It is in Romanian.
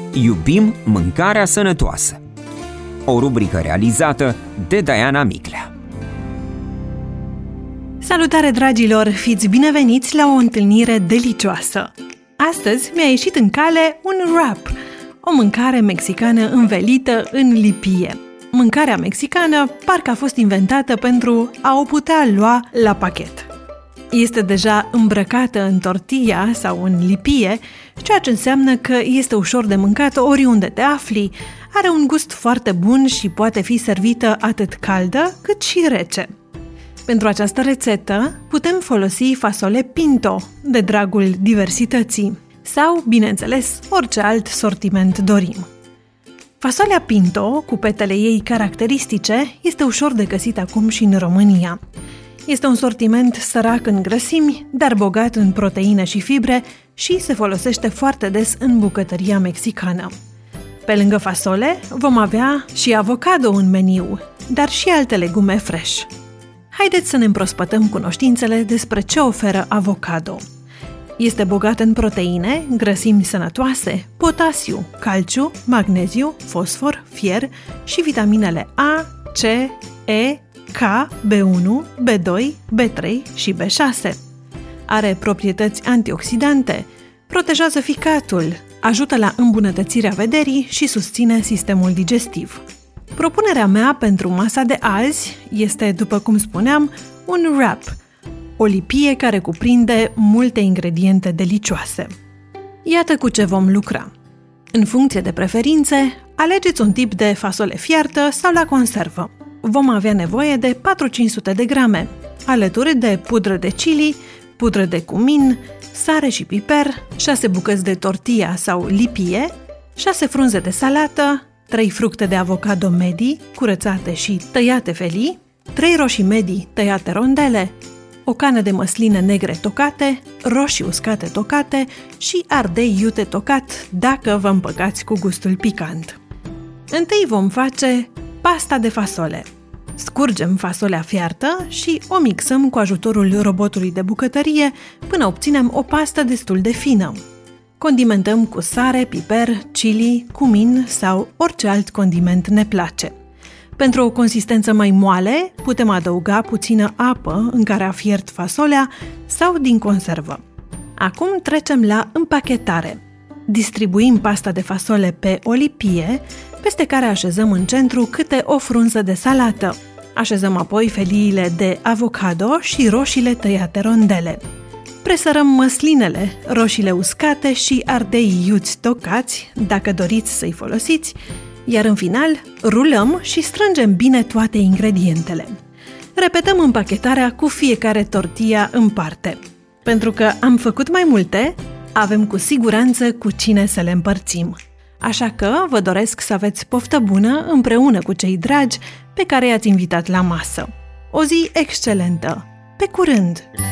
Iubim mâncarea sănătoasă. O rubrică realizată de Diana Miclea. Salutare, dragilor! Fiți bineveniți la o întâlnire delicioasă! Astăzi mi-a ieșit în cale un wrap, o mâncare mexicană învelită în lipie. Mâncarea mexicană parcă a fost inventată pentru a o putea lua la pachet. Este deja îmbrăcată în tortilla sau în lipie, ceea ce înseamnă că este ușor de mâncat oriunde te afli, are un gust foarte bun și poate fi servită atât caldă cât și rece. Pentru această rețetă putem folosi fasole pinto, de dragul diversității, sau, bineînțeles, orice alt sortiment dorim. Fasolea pinto, cu petele ei caracteristice, este ușor de găsit acum și în România. Este un sortiment sărac în grăsimi, dar bogat în proteine și fibre și se folosește foarte des în bucătăria mexicană. Pe lângă fasole, vom avea și avocado în meniu, dar și alte legume fresh. Haideți să ne împrospătăm cunoștințele despre ce oferă avocado. Este bogat în proteine, grăsimi sănătoase, potasiu, calciu, magneziu, fosfor, fier și vitaminele A, C, E, K, B1, B2, B3 și B6. Are proprietăți antioxidante, protejează ficatul, ajută la îmbunătățirea vederii și susține sistemul digestiv. Propunerea mea pentru masa de azi este, după cum spuneam, un wrap, o lipie care cuprinde multe ingrediente delicioase. Iată cu ce vom lucra. În funcție de preferințe, alegeți un tip de fasole fiartă sau la conservă. Vom avea nevoie de 400-500 de grame, alături de pudră de chili, pudră de cumin, sare și piper, 6 bucăți de tortilla sau lipie, 6 frunze de salată, 3 fructe de avocado medii, curățate și tăiate felii, 3 roșii medii tăiate rondele, o cană de măsline negre tocate, roșii uscate tocate și ardei iute tocat, dacă vă împăcați cu gustul picant. Întâi vom face pasta de fasole. Scurgem fasolea fiartă și o mixăm cu ajutorul robotului de bucătărie până obținem o pastă destul de fină. Condimentăm cu sare, piper, chili, cumin sau orice alt condiment ne place. Pentru o consistență mai moale, putem adăuga puțină apă în care a fiert fasolea sau din conservă. Acum trecem la împachetare. Distribuim pasta de fasole pe o lipie, peste care așezăm în centru câte o frunză de salată. Așezăm apoi feliile de avocado și roșiile tăiate rondele. Presărăm măslinele, roșiile uscate și ardei iuți tocați, dacă doriți să-i folosiți, iar în final rulăm și strângem bine toate ingredientele. Repetăm împachetarea cu fiecare tortilla în parte. Pentru că am făcut mai multe, avem cu siguranță cu cine să le împărțim. Așa că vă doresc să aveți poftă bună împreună cu cei dragi pe care i-ați invitat la masă. O zi excelentă! Pe curând!